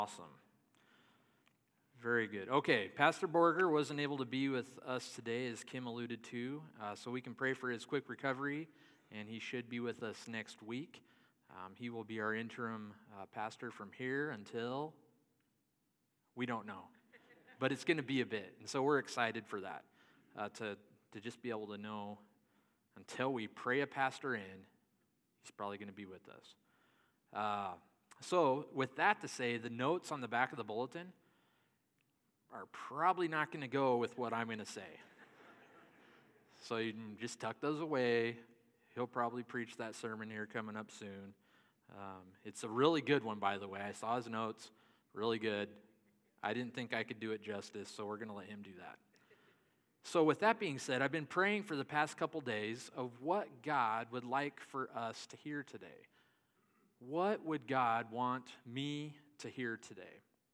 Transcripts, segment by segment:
Awesome. Very good. Okay, Pastor Borger wasn't able to be with us today, as Kim alluded to, so we can pray for his quick recovery, and he should be with us next week. He will be our interim pastor from here until, we don't know, but it's going to be a bit, and so we're excited for that, to just be able to know until we pray a pastor in, he's probably going to be with us. So with that to say, the notes on the back of the bulletin are probably not going to go with what I'm going to say. So you can just tuck those away. He'll probably preach that sermon here coming up soon. It's a really good one, by the way. I saw his notes. Really good. I didn't think I could do it justice, so we're going to let him do that. So with that being said, I've been praying for the past couple days of what God would like for us to hear today. What would God want me to hear today?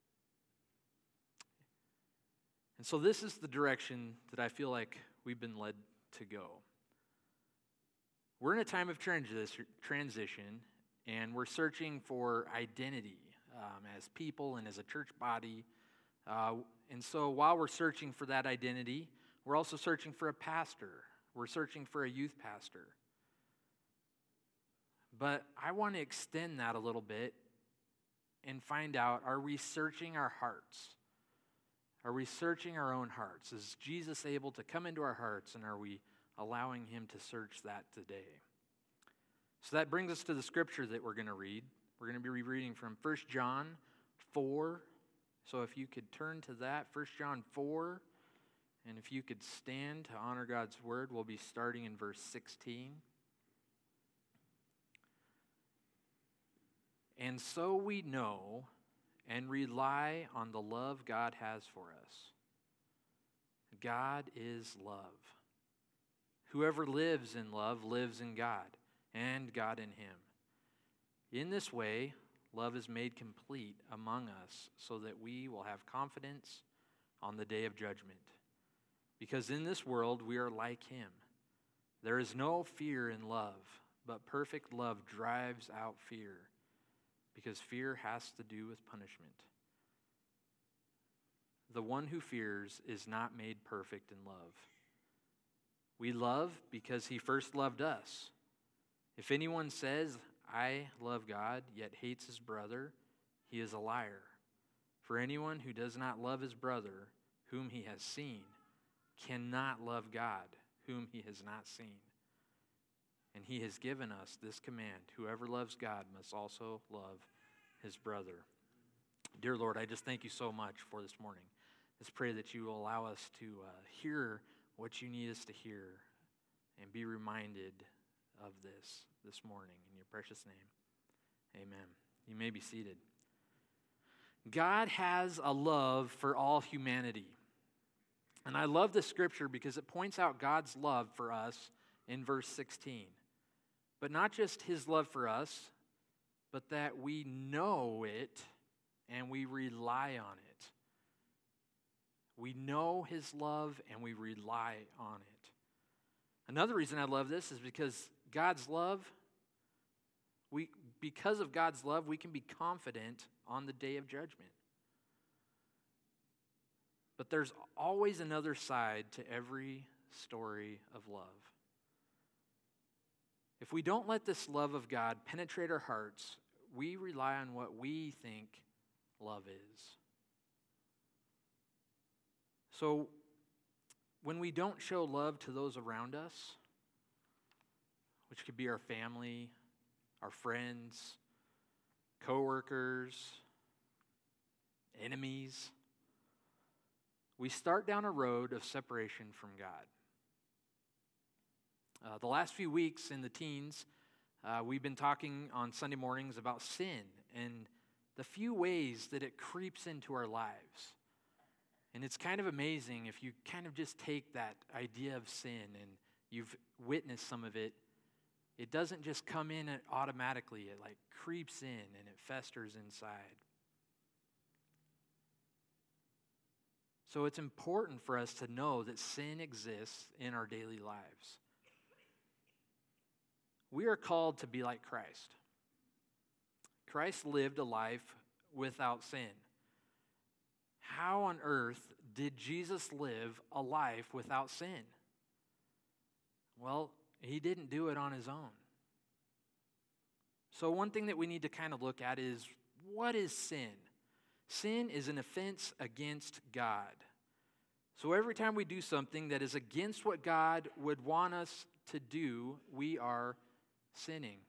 And so this is the direction that I feel like we've been led to go. We're in a time of transition, and we're searching for identity as people and as a church body. And so while we're searching for that identity, we're also searching for a pastor. We're searching for a youth pastor. But I want to extend that a little bit and find out, are we searching our hearts? Are we searching our own hearts? Is Jesus able to come into our hearts, and are we allowing him to search that today? So that brings us to the scripture that we're going to read. We're going to be reading from 1 John 4. So if you could turn to that, 1 John 4, and if you could stand to honor God's word, we'll be starting in verse 16. And so we know and rely on the love God has for us. God is love. Whoever lives in love lives in God, and God in him. In this way, love is made complete among us, so that we will have confidence on the day of judgment. Because in this world we are like him. There is no fear in love, but perfect love drives out fear, because fear has to do with punishment. The one who fears is not made perfect in love. We love because he first loved us. If anyone says, I love God, yet hates his brother, he is a liar. For anyone who does not love his brother, whom he has seen, cannot love God, whom he has not seen. And he has given us this command: whoever loves God must also love his brother. Dear Lord, I just thank you so much for this morning. Let's pray that you will allow us to hear what you need us to hear and be reminded of this morning. In your precious name, amen. You may be seated. God has a love for all humanity. And I love this scripture because it points out God's love for us in verse 16. But not just his love for us, but that we know it and we rely on it. We know his love and we rely on it. Another reason I love this is because God's love, because of God's love, we can be confident on the day of judgment. But there's always another side to every story of love. If we don't let this love of God penetrate our hearts, we rely on what we think love is. So when we don't show love to those around us, which could be our family, our friends, coworkers, enemies, we start down a road of separation from God. The last few weeks in the teens, we've been talking on Sunday mornings about sin and the few ways that it creeps into our lives. And it's kind of amazing if you kind of just take that idea of sin and you've witnessed some of it. It doesn't just come in automatically. It like creeps in and it festers inside. So it's important for us to know that sin exists in our daily lives. We are called to be like Christ. Christ lived a life without sin. How on earth did Jesus live a life without sin? Well, he didn't do it on his own. So one thing that we need to kind of look at is, what is sin? Sin is an offense against God. So every time we do something that is against what God would want us to do, we are sinning.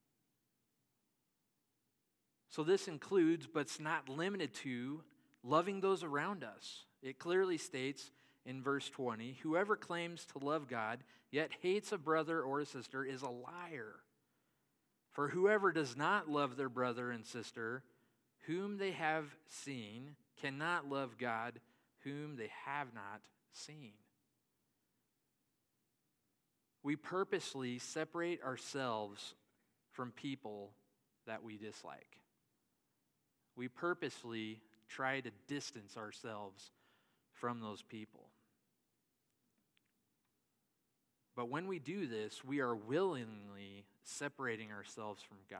So this includes, but it's not limited to, loving those around us. It clearly states in verse 20, whoever claims to love God, yet hates a brother or a sister is a liar. For whoever does not love their brother and sister, whom they have seen, cannot love God, whom they have not seen. We purposely separate ourselves from people that we dislike. We purposely try to distance ourselves from those people. But when we do this, we are willingly separating ourselves from God.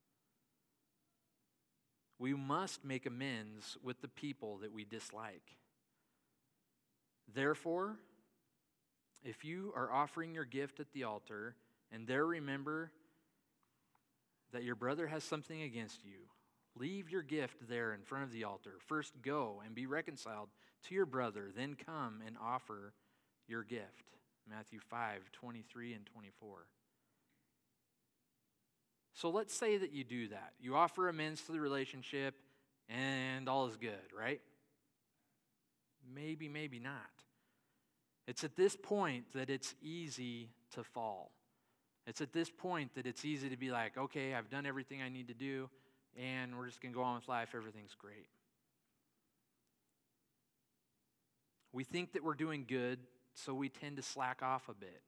We must make amends with the people that we dislike. Therefore, if you are offering your gift at the altar and there remember that your brother has something against you, leave your gift there in front of the altar. First go and be reconciled to your brother, then come and offer your gift. Matthew 5:23 and 24. So let's say that you do that. You offer amends to the relationship and all is good, right? Maybe, maybe not. It's at this point that it's easy to fall. It's at this point that it's easy to be like, okay, I've done everything I need to do, and we're just going to go on with life. Everything's great. We think that we're doing good, so we tend to slack off a bit.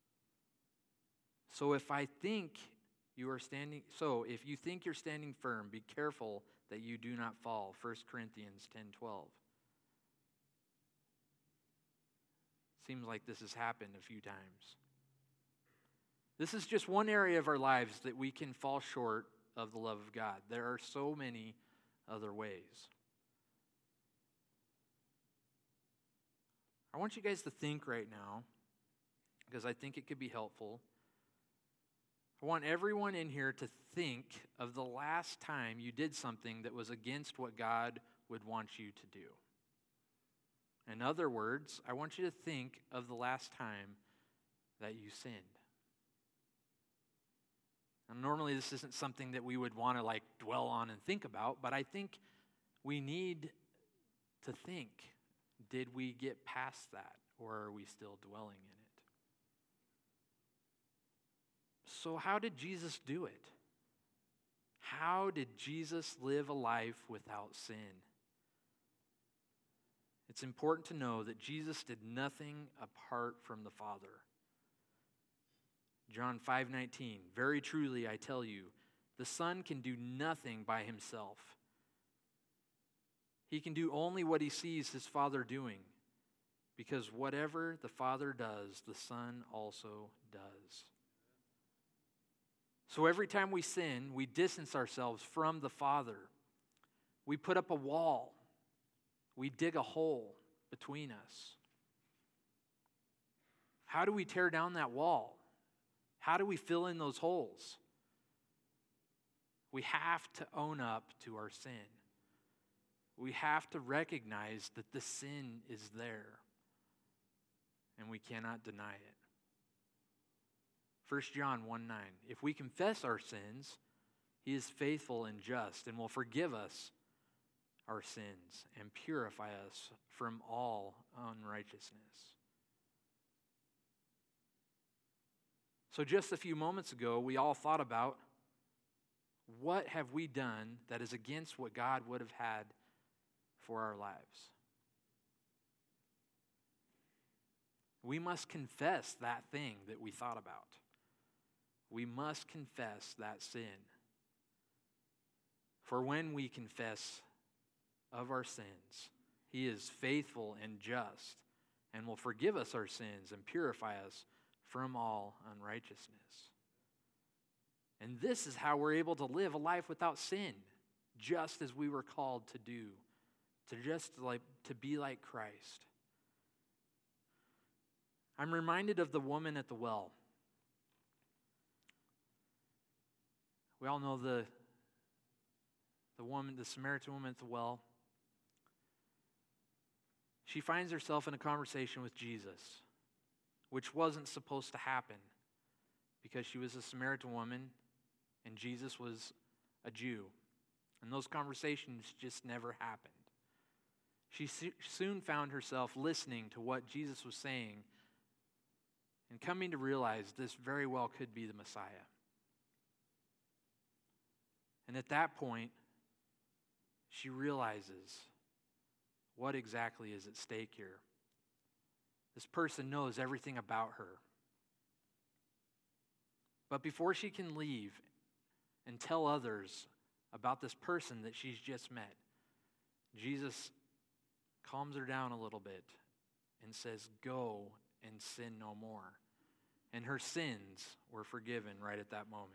So if you think you're standing firm, be careful that you do not fall. 1 Corinthians 10:12. Seems like this has happened a few times. This is just one area of our lives that we can fall short of the love of God. There are so many other ways. I want you guys to think right now, because I think it could be helpful. I want everyone in here to think of the last time you did something that was against what God would want you to do. In other words, I want you to think of the last time that you sinned. Now, normally this isn't something that we would want to dwell on and think about, but I think we need to think, did we get past that, or are we still dwelling in it? So how did Jesus do it? How did Jesus live a life without sin? It's important to know that Jesus did nothing apart from the Father. John 5:19, very truly I tell you, the Son can do nothing by himself. He can do only what he sees his Father doing, because whatever the Father does, the Son also does. So every time we sin, we distance ourselves from the Father. We put up a wall. We dig a hole between us. How do we tear down that wall? How do we fill in those holes? We have to own up to our sin. We have to recognize that the sin is there, and we cannot deny it. 1 John 1:9, if we confess our sins, he is faithful and just and will forgive us our sins and purify us from all unrighteousness. So just a few moments ago, we all thought about, what have we done that is against what God would have had for our lives? We must confess that thing that we thought about. We must confess that sin. For when we confess of our sins, he is faithful and just and will forgive us our sins and purify us from all unrighteousness. And this is how we're able to live a life without sin. just as we were called to do, to be like Christ. I'm reminded of the woman at the well. We all know the woman, the Samaritan woman at the well. She finds herself in a conversation with Jesus, which wasn't supposed to happen because she was a Samaritan woman and Jesus was a Jew. And those conversations just never happened. She soon found herself listening to what Jesus was saying and coming to realize this very well could be the Messiah. And at that point, she realizes what exactly is at stake here. This person knows everything about her. But before she can leave and tell others about this person that she's just met, Jesus calms her down a little bit and says, "Go and sin no more." And her sins were forgiven right at that moment.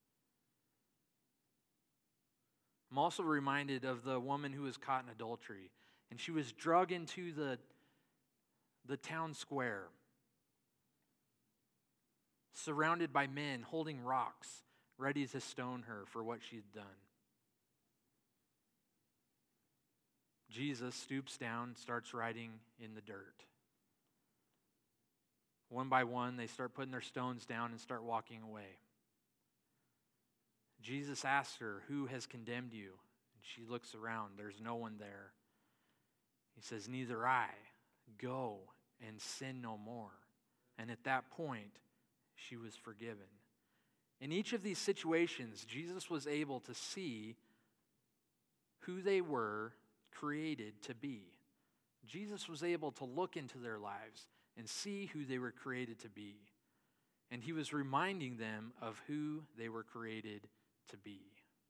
I'm also reminded of the woman who was caught in adultery, and she was dragged into the town square, surrounded by men holding rocks, ready to stone her for what she had done. Jesus stoops down, starts writing in the dirt. One by one, they start putting their stones down and start walking away. Jesus asks her, "Who has condemned you?" And she looks around. There's no one there. He says, "Neither I. Go and sin no more." And at that point, she was forgiven. In each of these situations, Jesus was able to see who they were created to be. Jesus was able to look into their lives and see who they were created to be. And he was reminding them of who they were created to be.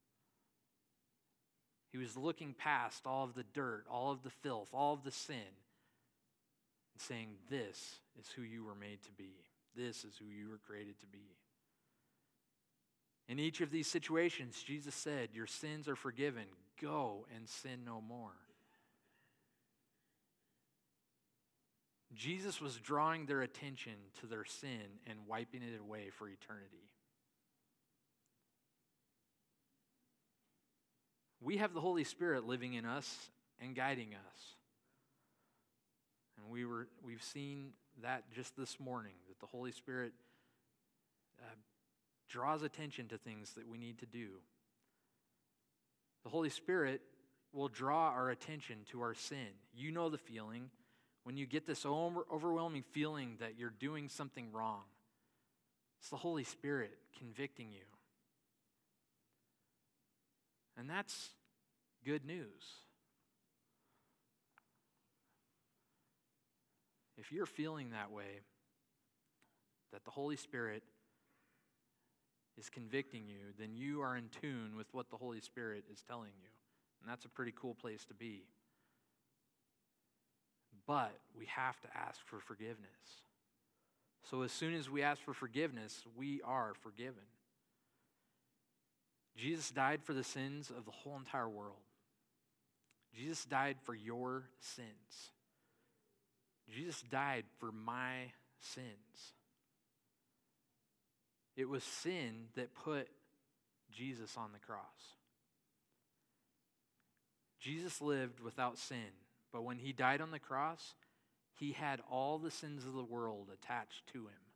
He was looking past all of the dirt, all of the filth, all of the sin, and saying, "This is who you were made to be. This is who you were created to be." In each of these situations, Jesus said, "Your sins are forgiven. Go and sin no more." Jesus was drawing their attention to their sin and wiping it away for eternity. We have the Holy Spirit living in us and guiding us. And we've seen that just this morning, that the Holy Spirit draws attention to things that we need to do. The Holy Spirit will draw our attention to our sin. You know the feeling when you get this overwhelming feeling that you're doing something wrong. It's the Holy Spirit convicting you. And that's good news. If you're feeling that way, that the Holy Spirit is convicting you, then you are in tune with what the Holy Spirit is telling you. And that's a pretty cool place to be. But we have to ask for forgiveness. So as soon as we ask for forgiveness, we are forgiven. Jesus died for the sins of the whole entire world. Jesus died for your sins. Jesus died for my sins. It was sin that put Jesus on the cross. Jesus lived without sin, but when he died on the cross, he had all the sins of the world attached to him.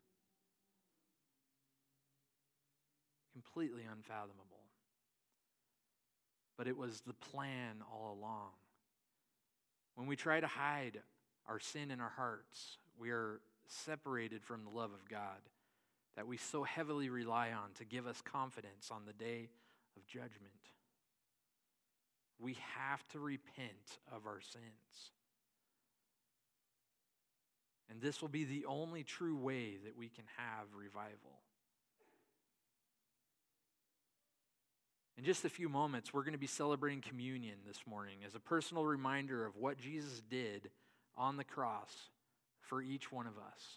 Completely unfathomable. But it was the plan all along. When we try to hide our sin in our hearts, we are separated from the love of God that we so heavily rely on to give us confidence on the day of judgment. We have to repent of our sins. And this will be the only true way that we can have revival. In just a few moments, we're going to be celebrating communion this morning as a personal reminder of what Jesus did on the cross for each one of us.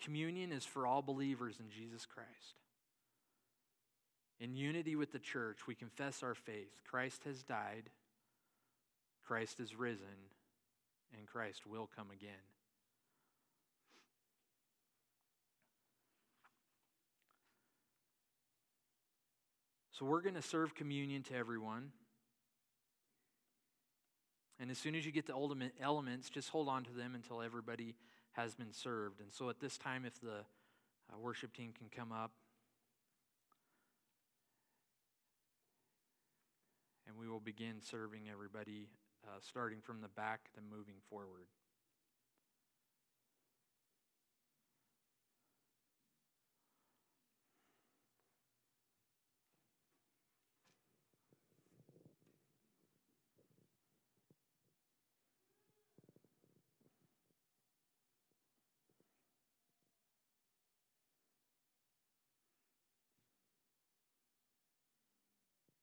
Communion is for all believers in Jesus Christ. In unity with the church, we confess our faith. Christ has died, Christ is risen, and Christ will come again. So we're going to serve communion to everyone. And as soon as you get the ultimate elements, just hold on to them until everybody has been served. And so at this time, if the worship team can come up, and we will begin serving everybody, starting from the back, then moving forward.